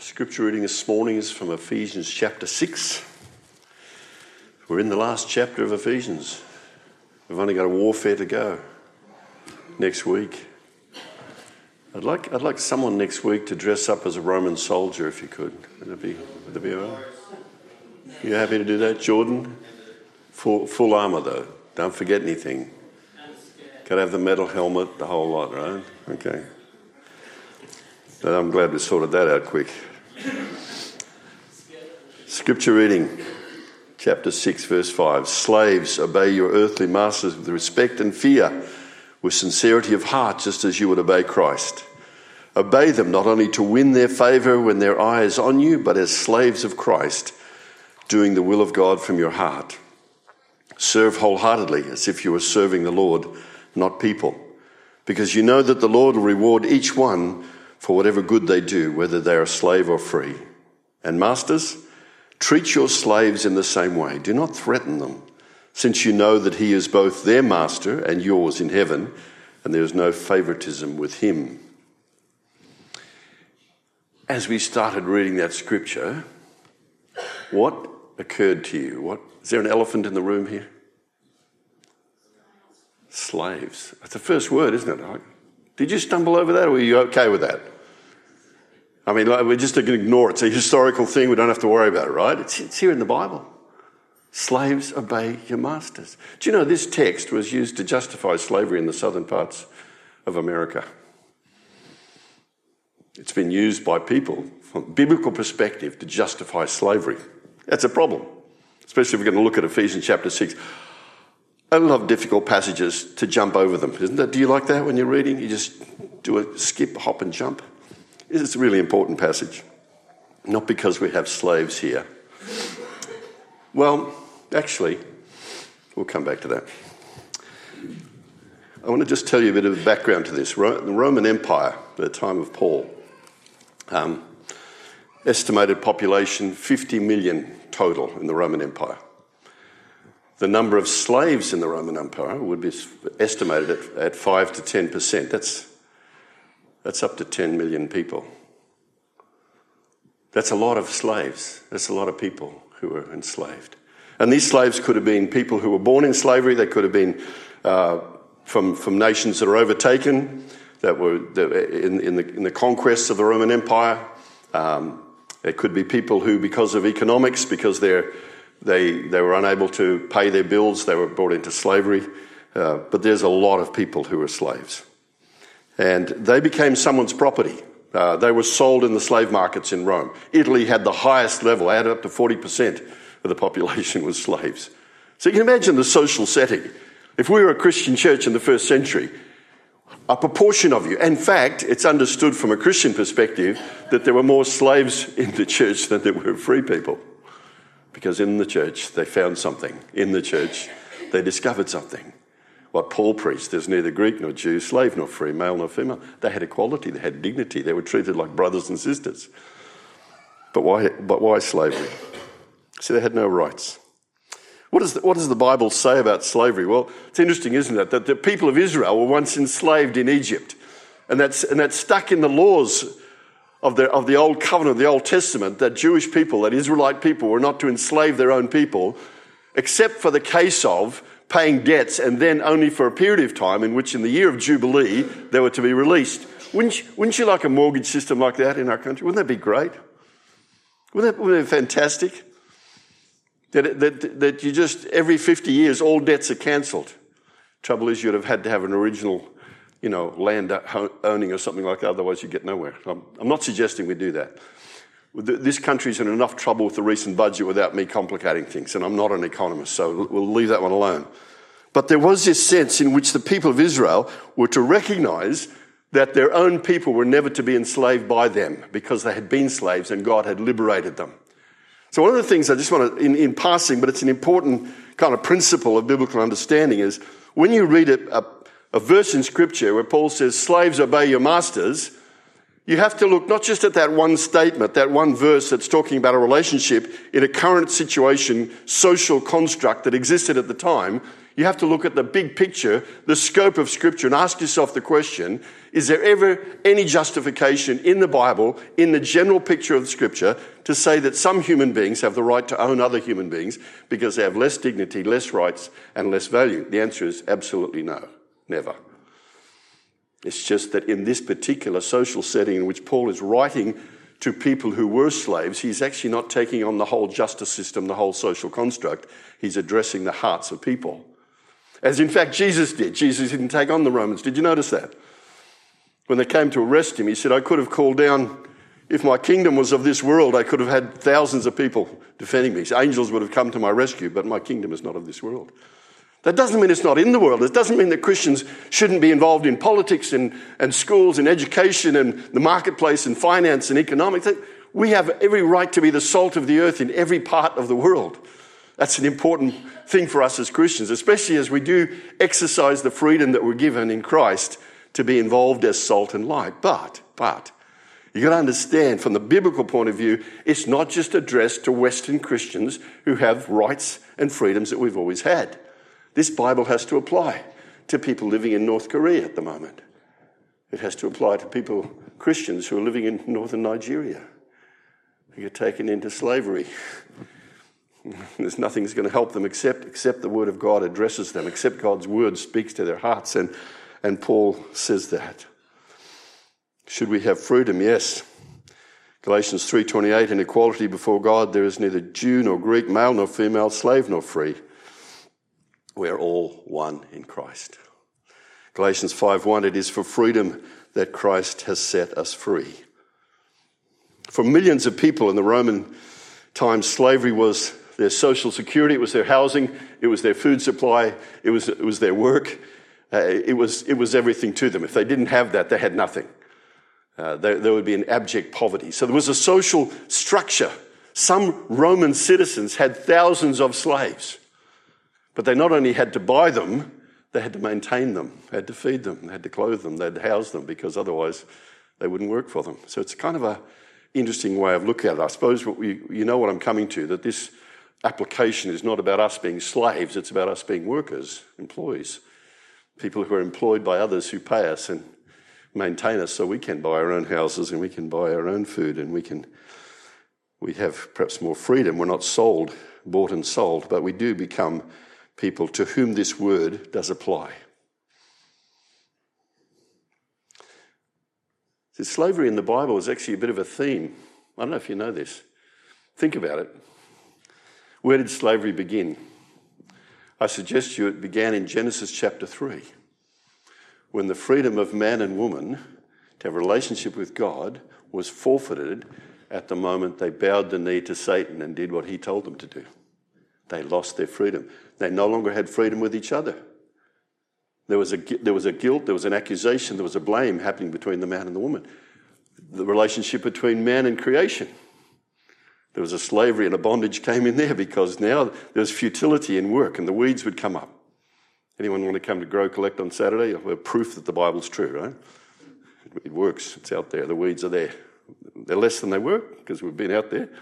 Scripture reading this morning is from Ephesians chapter 6. We're in the last chapter of Ephesians. We've only got a warfare to go next week. I'd like someone next week to dress up as a Roman soldier if you could. Would that be all right? You happy to do that, Jordan? Full armour though. Don't forget anything. Got to have the metal helmet, the whole lot, right? Okay. But I'm glad we sorted that out quick. Scripture reading, chapter 6, verse 5. Slaves, obey your earthly masters with respect and fear, with sincerity of heart, just as you would obey Christ. Obey them not only to win their favour when their eye is on you, but as slaves of Christ, doing the will of God from your heart. Serve wholeheartedly, as if you were serving the Lord, not people, because you know that the Lord will reward each one for whatever good they do, whether they are slave or free. And masters, treat your slaves in the same way. Do not threaten them, since you know that he is both their master and yours in heaven, and there is no favoritism with him. As we started reading that scripture, what occurred to you? Is there an elephant in the room here? Slaves. That's the first word, isn't it? Did you stumble over that, or were you okay with that? I mean, we're just going to ignore it. It's a historical thing. We don't have to worry about it, right? It's here in the Bible. Slaves, obey your masters. Do you know this text was used to justify slavery in the southern parts of America? It's been used by people from a biblical perspective to justify slavery. That's a problem, especially if we're going to look at Ephesians chapter 6. I love difficult passages to jump over them, isn't it? Do you like that when you're reading? You just do a skip, hop and jump. It's a really important passage, not because we have slaves here. Well, actually, we'll come back to that. I want to just tell you a bit of background to this. The Roman Empire, at the time of Paul, estimated population 50 million total in the Roman Empire. The number of slaves in the Roman Empire would be estimated at 5 to 10%. That's up to 10 million people. That's a lot of slaves. That's a lot of people who were enslaved. And these slaves could have been people who were born in slavery. They could have been from nations that are overtaken, that were in the conquests of the Roman Empire. It could be people who, because of economics, because they were unable to pay their bills, they were brought into slavery. But there's a lot of people who were slaves. And they became someone's property. They were sold in the slave markets in Rome. Italy had the highest level, added up to 40% of the population was slaves. So you can imagine the social setting. If we were a Christian church in the first century, a proportion of you, in fact, it's understood from a Christian perspective that there were more slaves in the church than there were free people. Because in the church, they found something. In the church, they discovered something. What Paul preached, there's neither Greek nor Jew, slave nor free, male nor female. They had equality, they had dignity, they were treated like brothers and sisters. But why slavery? See, they had no rights. What does the Bible say about slavery? Well, it's interesting, isn't it, that the people of Israel were once enslaved in Egypt. And that's stuck in the laws of the Old Covenant, the Old Testament, that Jewish people, that Israelite people, were not to enslave their own people, except for the case of paying debts, and then only for a period of time in which in the year of Jubilee they were to be released. Wouldn't you like a mortgage system like that in our country? Wouldn't that be great? Wouldn't that be fantastic? That you just, every 50 years, all debts are cancelled. Trouble is, you'd have had to have an original, land owning or something like that, otherwise you get nowhere. I'm not suggesting we do that. This country's in enough trouble with the recent budget without me complicating things, and I'm not an economist, so we'll leave that one alone. But there was this sense in which the people of Israel were to recognise that their own people were never to be enslaved by them because they had been slaves and God had liberated them. So one of the things I just want to, in passing, but it's an important kind of principle of biblical understanding, is when you read a verse in Scripture where Paul says, slaves, obey your masters, you have to look not just at that one statement, that one verse that's talking about a relationship in a current situation, social construct that existed at the time. You have to look at the big picture, the scope of Scripture, and ask yourself the question, is there ever any justification in the Bible, in the general picture of Scripture, to say that some human beings have the right to own other human beings because they have less dignity, less rights, and less value? The answer is absolutely no, never. It's just that in this particular social setting in which Paul is writing to people who were slaves, he's actually not taking on the whole justice system, the whole social construct. He's addressing the hearts of people. As in fact Jesus did. Jesus didn't take on the Romans. Did you notice that? When they came to arrest him, he said, I could have called down, if my kingdom was of this world, I could have had thousands of people defending me. Angels would have come to my rescue, but my kingdom is not of this world. That doesn't mean it's not in the world. It doesn't mean that Christians shouldn't be involved in politics and schools and education and the marketplace and finance and economics. We have every right to be the salt of the earth in every part of the world. That's an important thing for us as Christians, especially as we do exercise the freedom that we're given in Christ to be involved as salt and light. But you've got to understand, from the biblical point of view, it's not just addressed to Western Christians who have rights and freedoms that we've always had. This Bible has to apply to people living in North Korea at the moment. It has to apply to people, Christians, who are living in northern Nigeria, who get taken into slavery. There's nothing that's going to help them except the Word of God addresses them, except God's Word speaks to their hearts. And Paul says that. Should we have freedom? Yes. Galatians 3:28, in equality before God, there is neither Jew nor Greek, male nor female, slave nor free. We're all one in Christ. Galatians 5:1, it is for freedom that Christ has set us free. For millions of people in the Roman times, slavery was their social security, it was their housing, it was their food supply, it was their work, it was everything to them. If they didn't have that, they had nothing. There would be an abject poverty. So there was a social structure. Some Roman citizens had thousands of slaves. But they not only had to buy them, they had to maintain them, they had to feed them, they had to clothe them, they had to house them, because otherwise they wouldn't work for them. So it's kind of an interesting way of looking at it. I suppose you know what I'm coming to, that this application is not about us being slaves, it's about us being workers, employees, people who are employed by others who pay us and maintain us so we can buy our own houses and we can buy our own food and we have perhaps more freedom. We're not bought and sold, but we do become people to whom this word does apply. So slavery in the Bible is actually a bit of a theme. I don't know if you know this. Think about it. Where did slavery begin? I suggest to you it began in Genesis chapter 3, when the freedom of man and woman to have a relationship with God was forfeited at the moment they bowed the knee to Satan and did what he told them to do. They lost their freedom. They no longer had freedom with each other. There was a guilt, there was an accusation, there was a blame happening between the man and the woman. The relationship between man and creation. There was a slavery and a bondage came in there because now there was futility in work and the weeds would come up. Anyone want to come to Grow Collect on Saturday? We're proof that the Bible's true, right? It works. It's out there. The weeds are there. They're less than they were because we've been out there.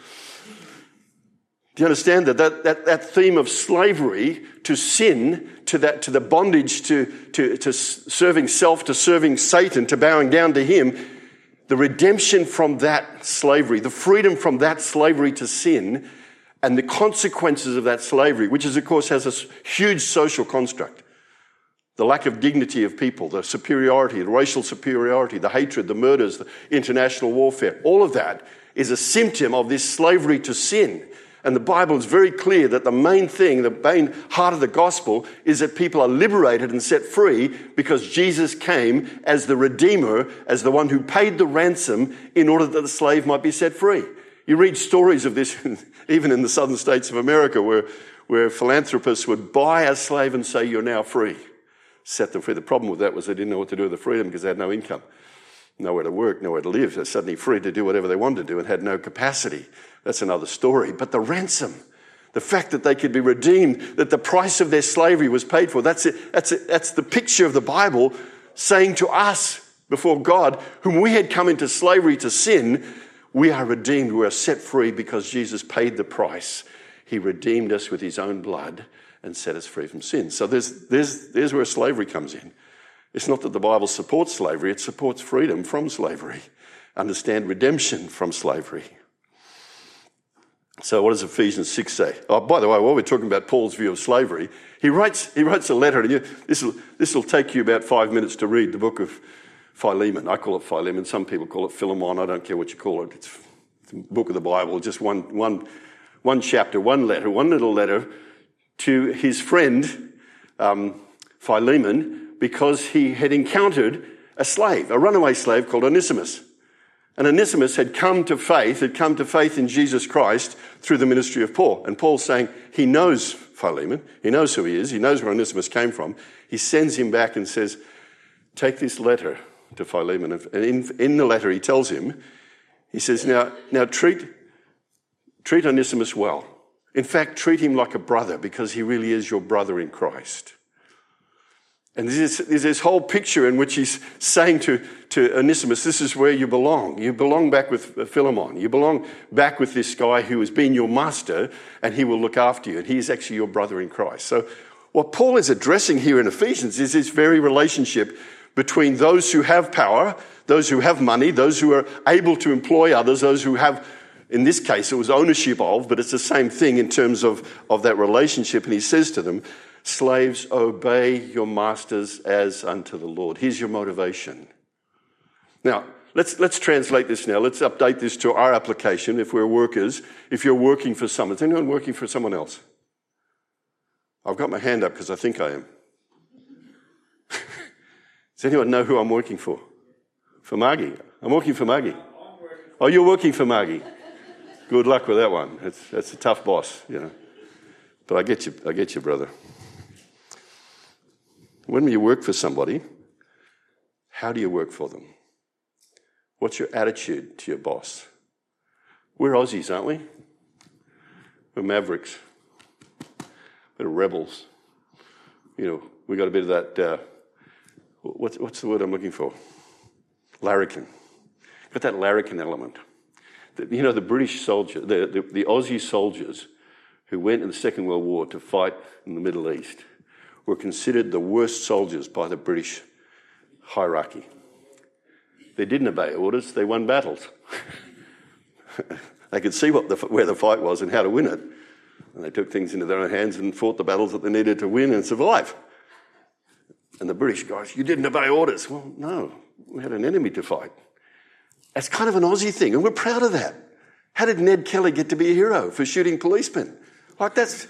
Do you understand that theme of slavery to sin, to the bondage, to serving self, to serving Satan, to bowing down to him, the redemption from that slavery, the freedom from that slavery to sin, and the consequences of that slavery, which is, of course, has a huge social construct. The lack of dignity of people, the superiority, the racial superiority, the hatred, the murders, the international warfare, all of that is a symptom of this slavery to sin. And the Bible is very clear that the main thing, the main heart of the gospel is that people are liberated and set free because Jesus came as the Redeemer, as the one who paid the ransom in order that the slave might be set free. You read stories of this even in the southern states of America where philanthropists would buy a slave and say, you're now free. Set them free. The problem with that was they didn't know what to do with the freedom because they had no income. Nowhere to work, nowhere to live. They're suddenly free to do whatever they wanted to do and had no capacity. That's another story. But the ransom, the fact that they could be redeemed, that the price of their slavery was paid for, that's it. That's the picture of the Bible saying to us before God, whom we had come into slavery to sin, we are redeemed, we are set free because Jesus paid the price. He redeemed us with his own blood, and set us free from sin. So there's where slavery comes in. It's not that the Bible supports slavery, it supports freedom from slavery. Understand redemption from slavery. So what does Ephesians 6 say? Oh, by the way, while we're talking about Paul's view of slavery, he writes a letter, and this will take you about 5 minutes to read the book of Philemon. I call it Philemon. Some people call it Philemon. I don't care what you call it. It's the book of the Bible, just one chapter, one little letter to his friend Philemon, because he had encountered a runaway slave called Onesimus. And Onesimus had come to faith in Jesus Christ through the ministry of Paul. And Paul's saying he knows Philemon, he knows who he is, he knows where Onesimus came from. He sends him back and says, take this letter to Philemon. And in the letter he tells him, he says, now treat Onesimus well. In fact, treat him like a brother, because he really is your brother in Christ. And there's this whole picture in which he's saying to Onesimus, this is where you belong. You belong back with Philemon. You belong back with this guy who has been your master, and he will look after you. And he is actually your brother in Christ. So what Paul is addressing here in Ephesians is this very relationship between those who have power, those who have money, those who are able to employ others, those who have, in this case, it was ownership of, but it's the same thing in terms of that relationship. And he says to them, slaves, obey your masters as unto the Lord. Here's your motivation. Now, let's translate this now. Let's update this to our application if we're workers. If you're working for someone. Is anyone working for someone else? I've got my hand up because I think I am. Does anyone know who I'm working for? For Margie. I'm working for Margie. Oh, you're working for Margie. Good luck with that one. That's a tough boss, you know. But I get you, brother. When you work for somebody, how do you work for them? What's your attitude to your boss? We're Aussies, aren't we? We're mavericks. We're rebels. You know, we got a bit of that, what's the word I'm looking for? Larrikin. Got that larrikin element. You know, the British soldier, the Aussie soldiers who went in the Second World War to fight in the Middle East were considered the worst soldiers by the British hierarchy. They didn't obey orders, they won battles. They could see where the fight was and how to win it. And they took things into their own hands and fought the battles that they needed to win and survive. And the British guys, you didn't obey orders. Well, no, we had an enemy to fight. That's kind of an Aussie thing, and we're proud of that. How did Ned Kelly get to be a hero for shooting policemen? Like that's...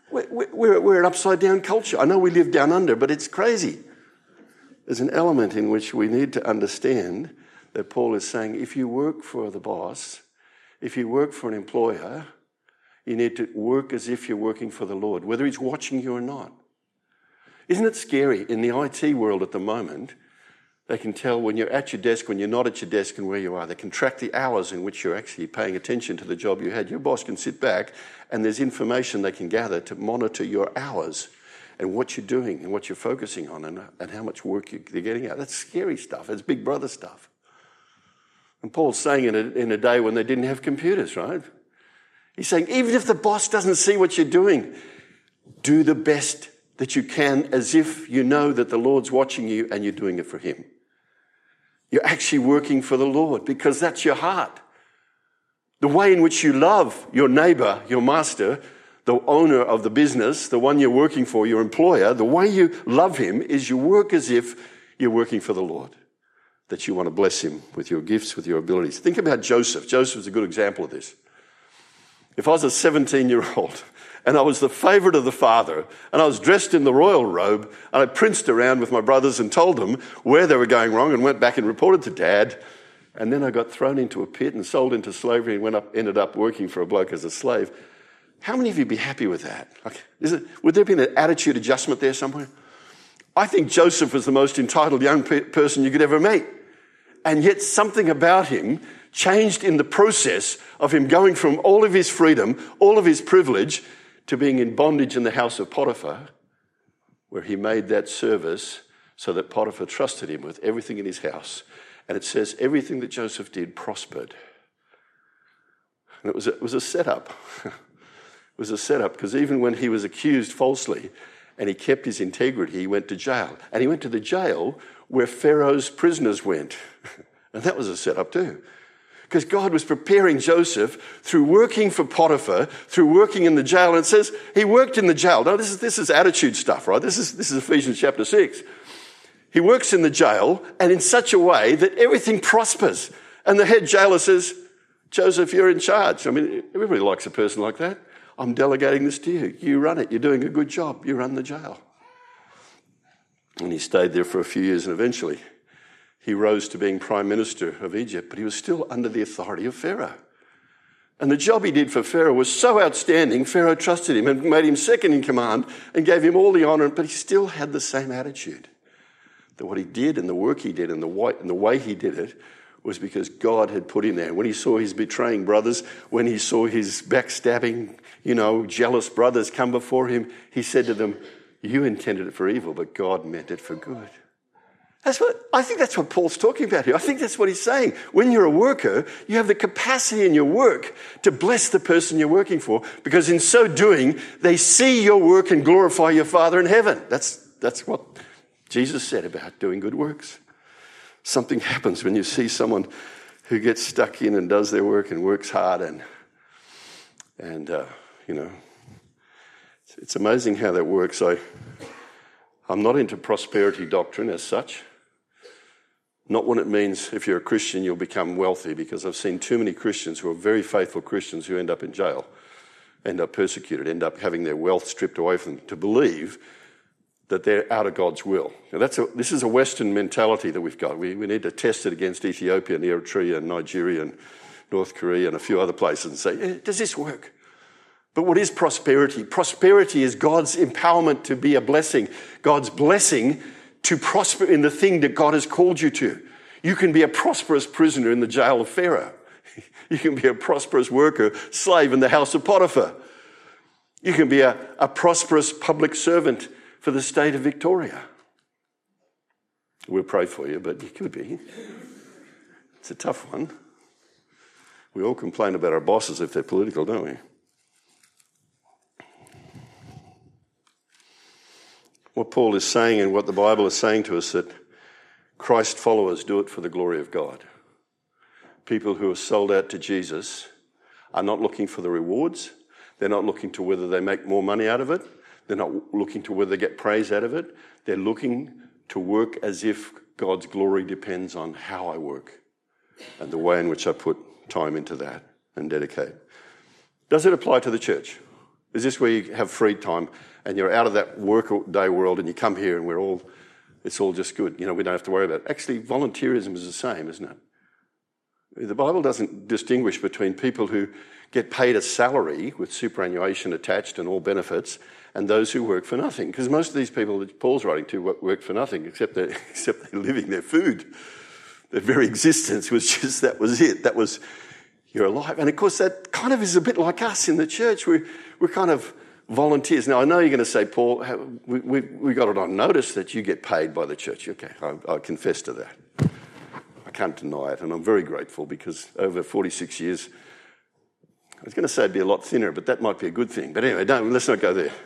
We're an upside-down culture. I know we live down under, but it's crazy. There's an element in which we need to understand that Paul is saying, if you work for the boss, if you work for an employer, you need to work as if you're working for the Lord, whether he's watching you or not. Isn't it scary? In the IT world at the moment, they can tell when you're at your desk, when you're not at your desk, and where you are. They can track the hours in which you're actually paying attention to the job you had. Your boss can sit back and there's information they can gather to monitor your hours and what you're doing and what you're focusing on and how much work they're getting out. That's scary stuff. It's big brother stuff. And Paul's saying in a day when they didn't have computers, right? He's saying, even if the boss doesn't see what you're doing, do the best that you can as if you know that the Lord's watching you and you're doing it for him. You're actually working for the Lord because that's your heart. The way in which you love your neighbor, your master, the owner of the business, the one you're working for, your employer, the way you love him is you work as if you're working for the Lord, that you want to bless him with your gifts, with your abilities. Think about Joseph. Joseph's a good example of this. If I was a 17-year-old and I was the favourite of the father and I was dressed in the royal robe and I princed around with my brothers and told them where they were going wrong and went back and reported to Dad, and then I got thrown into a pit and sold into slavery and ended up working for a bloke as a slave, how many of you would be happy with that? Would there be an attitude adjustment there somewhere? I think Joseph was the most entitled young person you could ever meet. And yet something about him changed in the process of him going from all of his freedom, all of his privilege, to being in bondage in the house of Potiphar, where he made that service so that Potiphar trusted him with everything in his house. And it says everything that Joseph did prospered. And it was a setup. It was a setup, because even when he was accused falsely and he kept his integrity, he went to jail. And he went to the jail where Pharaoh's prisoners went. And that was a setup too. Because God was preparing Joseph through working for Potiphar, through working in the jail. And it says he worked in the jail. Now, this is attitude stuff, right? This is Ephesians chapter 6. He works in the jail, and in such a way that everything prospers. And the head jailer says, Joseph, you're in charge. I mean, everybody likes a person like that. I'm delegating this to you. You run it. You're doing a good job. You run the jail. And he stayed there for a few years, and eventually he rose to being Prime Minister of Egypt, but he was still under the authority of Pharaoh. And the job he did for Pharaoh was so outstanding, Pharaoh trusted him and made him second in command and gave him all the honour, but he still had the same attitude. That what he did and the work he did and the way he did it was because God had put him there. When he saw his betraying brothers, when he saw his backstabbing, jealous brothers come before him, he said to them, you intended it for evil, but God meant it for good. I think that's what Paul's talking about here. I think that's what he's saying. When you're a worker, you have the capacity in your work to bless the person you're working for, because in so doing, they see your work and glorify your Father in heaven. That's what Jesus said about doing good works. Something happens when you see someone who gets stuck in and does their work and works hard, and it's amazing how that works. I'm not into prosperity doctrine as such. Not what it means if you're a Christian you'll become wealthy, because I've seen too many Christians who are very faithful Christians who end up in jail, end up persecuted, end up having their wealth stripped away from them to believe that they're out of God's will. Now this is a Western mentality that we've got. We need to test it against Ethiopia and Eritrea and Nigeria and North Korea and a few other places and say, does this work? But what is prosperity? Prosperity is God's empowerment to be a blessing, God's blessing to prosper in the thing that God has called you to. You can be a prosperous prisoner in the jail of Pharaoh. You can be a prosperous worker, slave in the house of Potiphar. You can be a prosperous public servant for the state of Victoria. We'll pray for you, but you could be. It's a tough one. We all complain about our bosses if they're political, don't we? What Paul is saying and what the Bible is saying to us, that Christ followers do it for the glory of God. People who are sold out to Jesus are not looking for the rewards. They're not looking to whether they make more money out of it. They're not looking to whether they get praise out of it. They're looking to work as if God's glory depends on how I work and the way in which I put time into that and dedicate. Does it apply to the church? Is this where you have free time and you're out of that work-day world and you come here and it's all just good? We don't have to worry about it. Actually, volunteerism is the same, isn't it? The Bible doesn't distinguish between people who get paid a salary with superannuation attached and all benefits and those who work for nothing. Because most of these people that Paul's writing to work for nothing, except they're living their food. Their very existence was just, that was it. That was, you're alive. And of course, that kind of is a bit like us in the church. We're kind of volunteers. Now, I know you're going to say, Paul, we got it on notice that you get paid by the church. Okay, I confess to that. I can't deny it, and I'm very grateful, because over 46 years, I was going to say it'd be a lot thinner, but that might be a good thing. But anyway, let's not go there.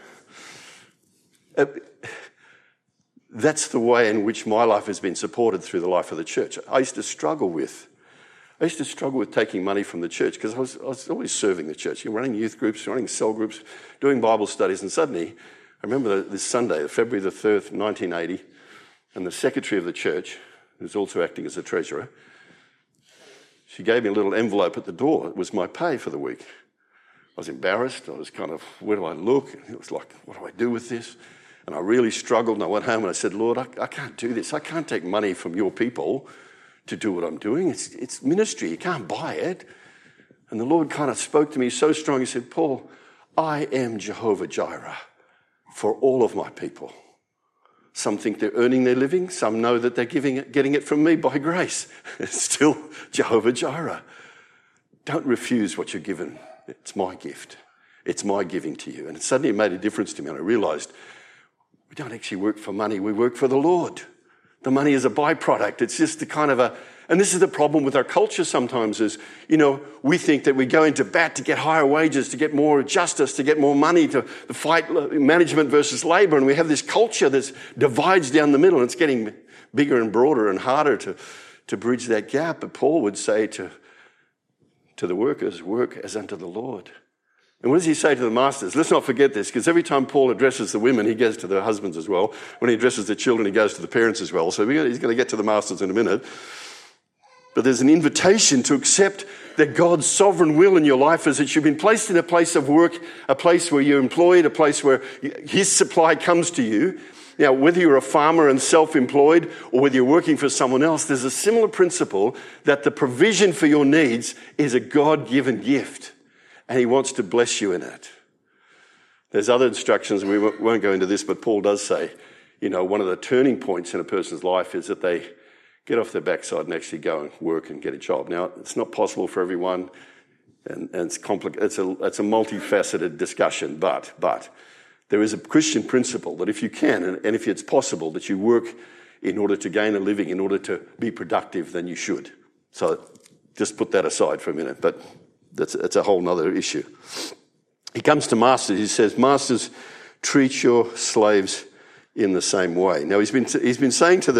That's the way in which my life has been supported through the life of the church. I used to struggle with taking money from the church, because I was always serving the church, running youth groups, running cell groups, doing Bible studies. And suddenly, I remember this Sunday, February the 3rd, 1980, and the secretary of the church, who's also acting as a treasurer, she gave me a little envelope at the door. It was my pay for the week. I was embarrassed. I was kind of, where do I look? It was like, what do I do with this? And I really struggled, and I went home and I said, Lord, I can't do this. I can't take money from your people to do what I'm doing. It's ministry. You can't buy it. And the Lord kind of spoke to me so strong. He said, Paul, I am Jehovah Jireh for all of my people. Some think they're earning their living. Some know that they're getting it from me by grace. It's still Jehovah Jireh. Don't refuse what you're given. It's my gift. It's my giving to you. And suddenly it made a difference to me. And I realized we don't actually work for money. We work for the Lord. The money is a byproduct. It's just the kind of And this is the problem with our culture sometimes is, we think that we go into bat to get higher wages, to get more justice, to get more money, to fight management versus labor. And we have this culture that divides down the middle, and it's getting bigger and broader and harder to bridge that gap. But Paul would say to the workers, work as unto the Lord. And what does he say to the masters? Let's not forget this, because every time Paul addresses the women, he goes to the husbands as well. When he addresses the children, he goes to the parents as well. So he's going to get to the masters in a minute. But there's an invitation to accept that God's sovereign will in your life is that you've been placed in a place of work, a place where you're employed, a place where his supply comes to you. Now, whether you're a farmer and self-employed or whether you're working for someone else, there's a similar principle that the provision for your needs is a God-given gift. And he wants to bless you in it. There's other instructions, and we won't go into this, but Paul does say, one of the turning points in a person's life is that they get off their backside and actually go and work and get a job. Now, it's not possible for everyone, and it's complicated. It's a multifaceted discussion, but there is a Christian principle that if you can, and if it's possible, that you work in order to gain a living, in order to be productive, then you should. So just put that aside for a minute, but that's a whole other issue. He comes to masters. He says, "Masters, treat your slaves in the same way." Now he's been saying to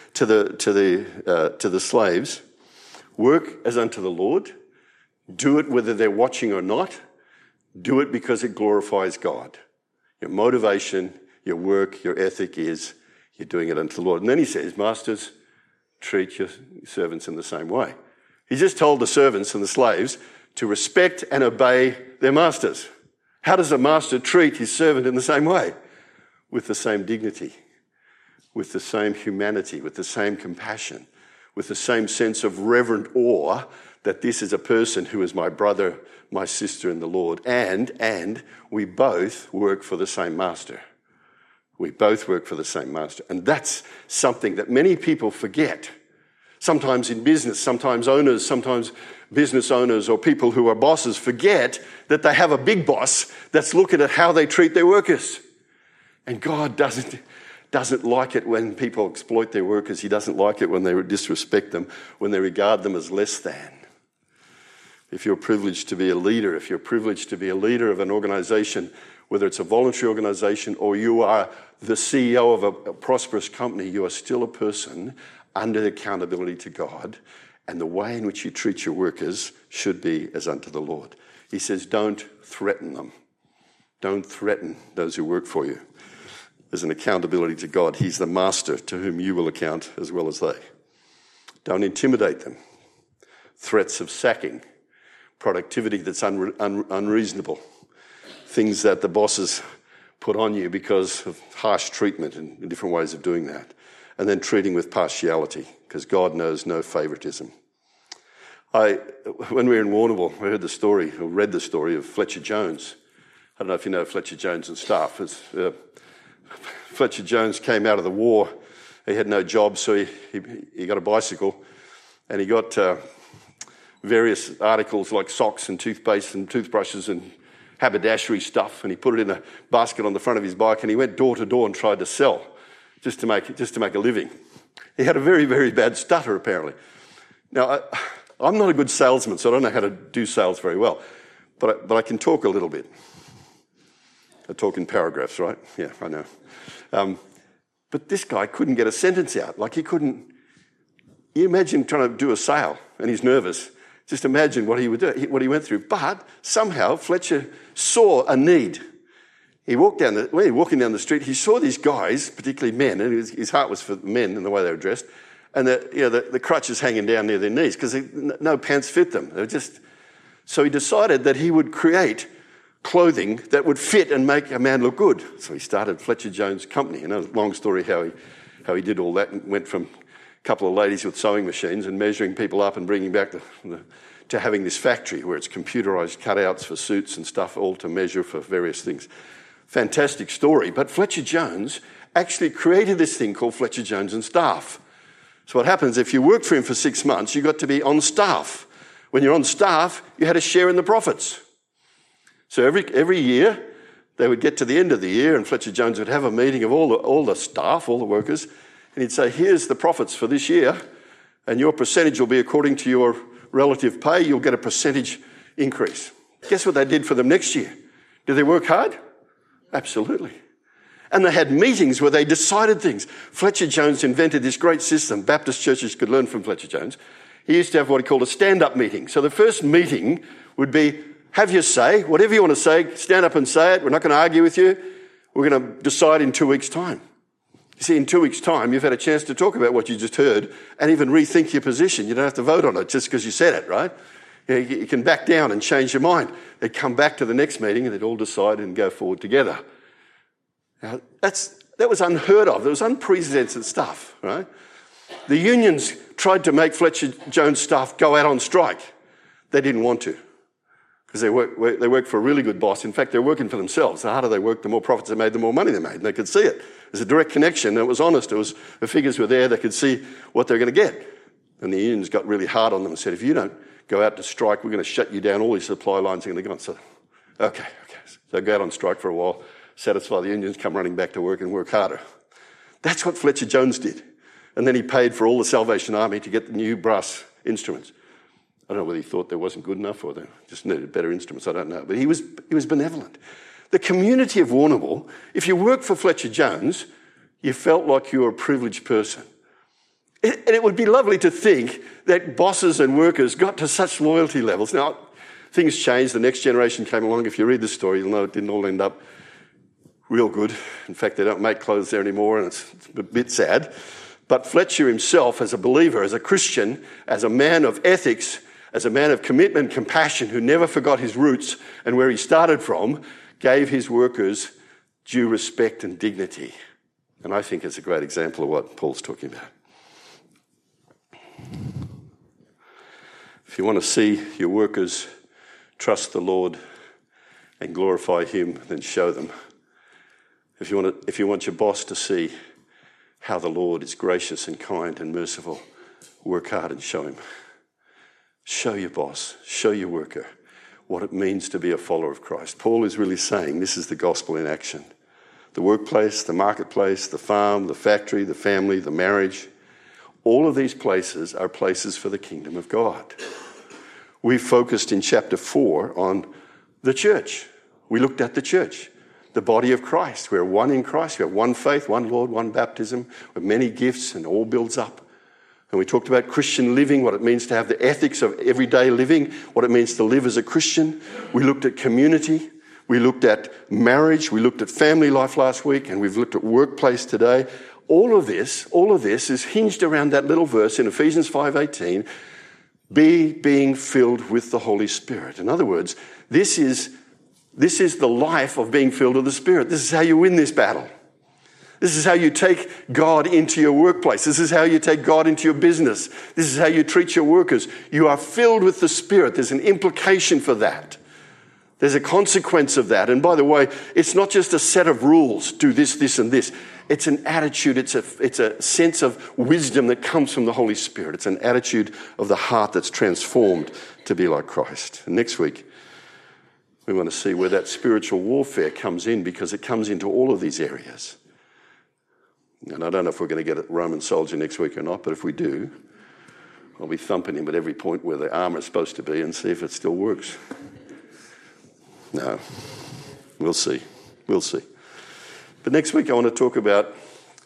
the slaves, work as unto the Lord. Do it whether they're watching or not. Do it because it glorifies God. Your motivation, your work, your ethic is you're doing it unto the Lord. And then he says, "Masters, treat your servants in the same way." He just told the servants and the slaves to respect and obey their masters. How does a master treat his servant in the same way? With the same dignity, with the same humanity, with the same compassion, with the same sense of reverent awe that this is a person who is my brother, my sister in the Lord, and we both work for the same master. We both work for the same master. And that's something that many people forget. Sometimes in business, sometimes business owners or people who are bosses forget that they have a big boss that's looking at how they treat their workers. And God doesn't like it when people exploit their workers. He doesn't like it when they disrespect them, when they regard them as less than. If you're privileged to be a leader, if you're privileged to be a leader of an organization, whether it's a voluntary organization or you are the CEO of a prosperous company, you are still a person under accountability to God, and the way in which you treat your workers should be as unto the Lord. He says, don't threaten them. Don't threaten those who work for you. There's an accountability to God. He's the master to whom you will account as well as they. Don't intimidate them. Threats of sacking, productivity that's unreasonable, things that the bosses put on you because of harsh treatment and different ways of doing that. And then treating with partiality, because God knows no favoritism. When we were in Warrnambool, we read the story of Fletcher Jones. I don't know if you know Fletcher Jones and staff. Fletcher Jones came out of the war. He had no job, so he got a bicycle, and he got various articles like socks and toothpaste and toothbrushes and haberdashery stuff, and he put it in a basket on the front of his bike, and he went door to door and tried to sell. Just to make a living. He had a very, very bad stutter, apparently. Now, I'm not a good salesman, so I don't know how to do sales very well, but I can talk a little bit. I talk in paragraphs, right? Yeah, I know. But this guy couldn't get a sentence out. Like he couldn't. You imagine trying to do a sale, and he's nervous. Just imagine what he would do, what he went through. But somehow Fletcher saw a need. Walking down the street, he saw these guys, particularly men, and his heart was for men and the way they were dressed, and the crutches hanging down near their knees because no pants fit them. So he decided that he would create clothing that would fit and make a man look good. So he started Fletcher Jones Company. You know, long story how he did all that and went from a couple of ladies with sewing machines and measuring people up and bringing back to having this factory where it's computerised cutouts for suits and stuff, all to measure for various things. Fantastic story. But Fletcher Jones actually created this thing called Fletcher Jones and Staff. So what happens, if you worked for him for 6 months, you got to be on staff. When you're on staff, you had a share in the profits. So every year, they would get to the end of the year and Fletcher Jones would have a meeting of all the staff, all the workers, and he'd say, here's the profits for this year. and your percentage will be according to your relative pay. You'll get a percentage increase. Guess what they did for them next year? Did they work hard? Absolutely. And they had meetings where they decided things. Fletcher Jones invented this great system. Baptist churches could learn from Fletcher Jones. He used to have what he called a stand-up meeting. So the first meeting would be, have your say, whatever you want to say, stand up and say it. We're not going to argue with you. We're going to decide in 2 weeks' time. You see, in 2 weeks' time, you've had a chance to talk about what you just heard and even rethink your position. You don't have to vote on it just because you said it, right? You can back down and change your mind. They'd come back to the next meeting and they'd all decide and go forward together. Now, that was unheard of. That was unprecedented stuff, right? The unions tried to make Fletcher Jones staff go out on strike. They didn't want to because they work for a really good boss. In fact, they're working for themselves. The harder they worked, the more profits they made, the more money they made. And they could see it. There's a direct connection. It was honest. The figures were there. They could see what they're going to get. And the unions got really hard on them and said, if you don't go out to strike, we're going to shut you down. All these supply lines are going to go on. So, okay. So they go out on strike for a while, satisfy the unions, come running back to work and work harder. That's what Fletcher Jones did. And then he paid for all the Salvation Army to get the new brass instruments. I don't know whether he thought they wasn't good enough or they just needed better instruments. I don't know. But he was benevolent. The community of Warrnambool, if you worked for Fletcher Jones, you felt like you were a privileged person. And it would be lovely to think that bosses and workers got to such loyalty levels. Now, things changed. The next generation came along. If you read the story, you'll know it didn't all end up real good. In fact, they don't make clothes there anymore, and it's a bit sad. But Fletcher himself, as a believer, as a Christian, as a man of ethics, as a man of commitment and compassion who never forgot his roots and where he started from, gave his workers due respect and dignity. And I think it's a great example of what Paul's talking about. If you want to see your workers trust the Lord and glorify him, then show them. If you want your boss to see how the Lord is gracious and kind and merciful, work hard and show him. Show your boss, show your worker what it means to be a follower of Christ. Paul is really saying this is the gospel in action. The workplace, the marketplace, the farm, the factory, the family, the marriage, all of these places are places for the kingdom of God. We focused in chapter 4 on the church. We looked at the church, the body of Christ. We're one in Christ. We have one faith, one Lord, one baptism, with many gifts, and all builds up. And we talked about Christian living, what it means to have the ethics of everyday living, what it means to live as a Christian. We looked at community. We looked at marriage. We looked at family life last week, and we've looked at workplace today. All of this is hinged around that little verse in Ephesians 5:18, being filled with the Holy Spirit. In other words, this is the life of being filled with the Spirit. This is how you win this battle. This is how you take God into your workplace. This is how you take God into your business. This is how you treat your workers. You are filled with the Spirit. There's an implication for that. There's a consequence of that. And by the way, it's not just a set of rules, do this, this, and this. It's an attitude. It's a sense of wisdom that comes from the Holy Spirit. It's an attitude of the heart that's transformed to be like Christ. And next week, we want to see where that spiritual warfare comes in, because it comes into all of these areas. And I don't know if we're going to get a Roman soldier next week or not, but if we do, I'll be thumping him at every point where the armour is supposed to be and see if it still works. No, we'll see. We'll see. But next week I want to talk about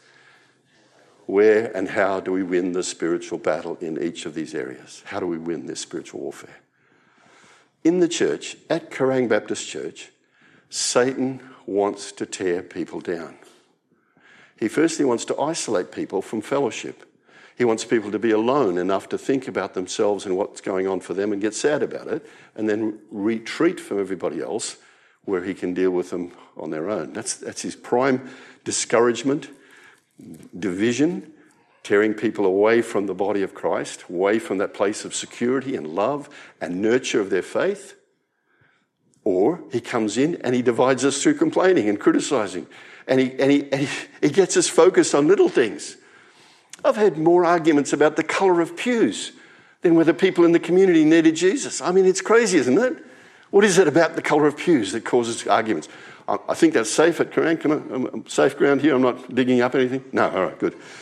where and how do we win the spiritual battle in each of these areas. How do we win this spiritual warfare? In the church, at Kerang Baptist Church, Satan wants to tear people down. He firstly wants to isolate people from fellowship. He wants people to be alone enough to think about themselves and what's going on for them and get sad about it, and then retreat from everybody else where he can deal with them on their own. That's his prime discouragement, division, tearing people away from the body of Christ, away from that place of security and love and nurture of their faith. Or he comes in and he divides us through complaining and criticising. And he gets us focused on little things. I've had more arguments about the colour of pews than whether people in the community needed Jesus. I mean, it's crazy, isn't it? What is it about the colour of pews that causes arguments? I think that's safe at Kerang. Safe ground here? I'm not digging up anything? No, all right, good.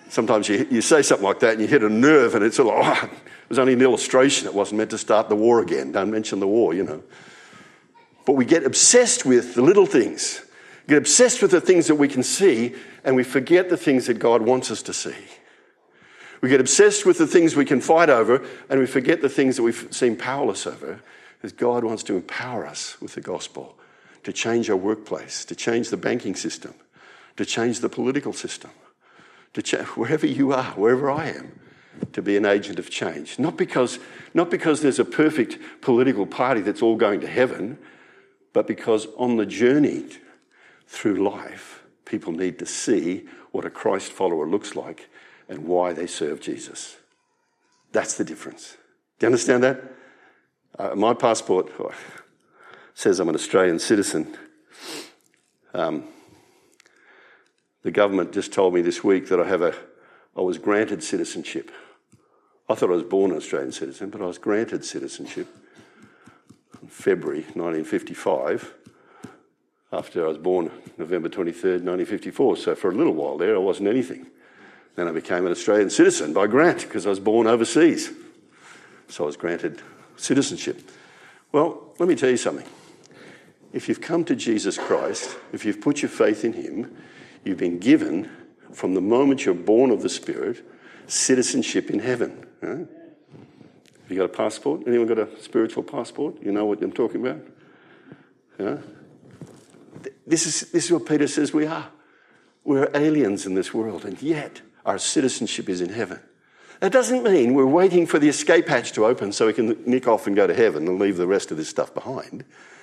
Sometimes you say something like that and you hit a nerve and it's all like, it was only an illustration. It wasn't meant to start the war again. Don't mention the war, But we get obsessed with the little things, get obsessed with the things that we can see, and we forget the things that God wants us to see. We get obsessed with the things we can fight over, and we forget the things that we seem powerless over, because God wants to empower us with the gospel to change our workplace, to change the banking system, to change the political system, to change wherever you are, wherever I am, to be an agent of change. Not because there's a perfect political party that's all going to heaven, but because on the journey through life, people need to see what a Christ follower looks like and why they serve Jesus. That's the difference. Do you understand that? My passport says I'm an Australian citizen. The government just told me this week that I was granted citizenship. I thought I was born an Australian citizen, but I was granted citizenship in February 1955, after I was born November 23rd, 1954. So for a little while there, I wasn't anything. Then I became an Australian citizen by grant because I was born overseas. So I was granted citizenship. Well, let me tell you something. If you've come to Jesus Christ, if you've put your faith in him, you've been given, from the moment you're born of the Spirit, citizenship in heaven. Right? Have you got a passport? Anyone got a spiritual passport? You know what I'm talking about? Yeah? This is what Peter says we are. We're aliens in this world, and yet our citizenship is in heaven. That doesn't mean we're waiting for the escape hatch to open so we can nick off and go to heaven and leave the rest of this stuff behind.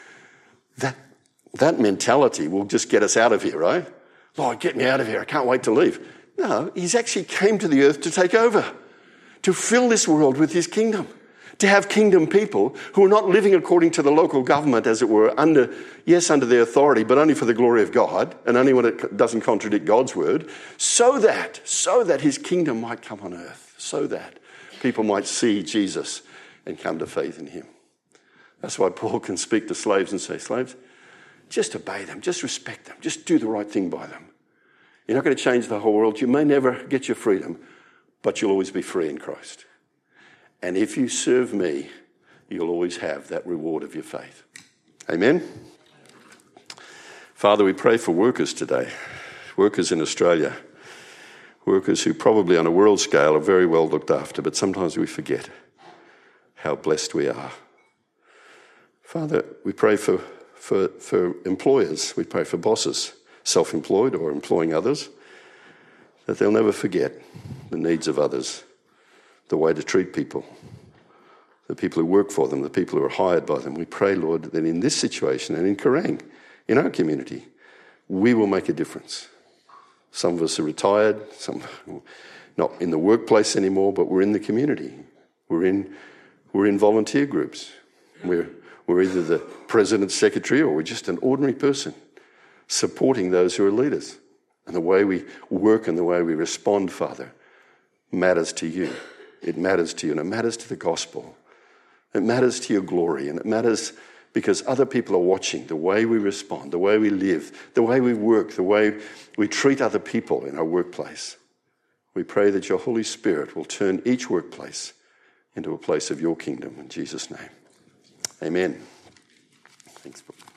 That mentality will just get us out of here, right? Lord, get me out of here. I can't wait to leave. No, he's actually came to the earth to take over, to fill this world with his kingdom, to have kingdom people who are not living according to the local government, as it were, under their authority, but only for the glory of God, and only when it doesn't contradict God's word, so that his kingdom might come on earth, so that people might see Jesus and come to faith in him. That's why Paul can speak to slaves and say, slaves, just obey them, just respect them, just do the right thing by them. You're not going to change the whole world. You may never get your freedom, but you'll always be free in Christ. And if you serve me, you'll always have that reward of your faith. Amen? Father, we pray for workers today, workers in Australia, workers who probably on a world scale are very well looked after, but sometimes we forget how blessed we are. Father, we pray for employers, we pray for bosses, self-employed or employing others, that they'll never forget the needs of others, the way to treat people, the people who work for them, the people who are hired by them. We pray, Lord, that in this situation and in Kerrang, in our community, we will make a difference. Some of us are retired, some not in the workplace anymore, but we're in the community. We're in volunteer groups. We're either the president's secretary or we're just an ordinary person supporting those who are leaders. And the way we work and the way we respond, Father, matters to you. It matters to you, and it matters to the gospel. It matters to your glory, and it matters because other people are watching the way we respond, the way we live, the way we work, the way we treat other people in our workplace. We pray that your Holy Spirit will turn each workplace into a place of your kingdom. In Jesus' name. Amen. Thanks.